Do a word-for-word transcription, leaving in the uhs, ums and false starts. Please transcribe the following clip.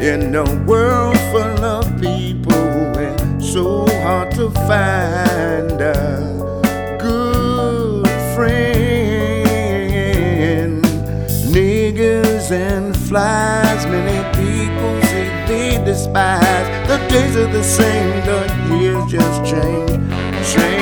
In a world full of people, it's so hard to find a good friend. Niggas and flies, many people say they despise. The days are the same, the years just change, change.